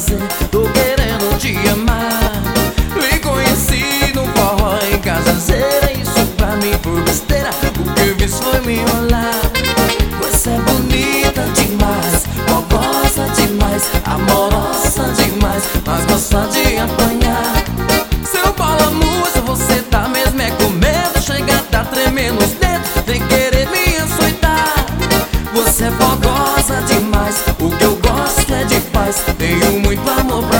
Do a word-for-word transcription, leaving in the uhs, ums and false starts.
prazer, tô querendo te amar. Me conheci no forró em Cajazeira, isso pra mim foi besteira, o que eu fiz foi me enrolar. Você é bonita demais, fogosa demais, amorosa demais, mas gosta de apanhar. Seu bola musa, você tá mesmo é com medo, chega tá tremendo os dedos, vem querer me açoitar. Você é fogosa demais, o que eu gosto é de paz, tenho muito amor pra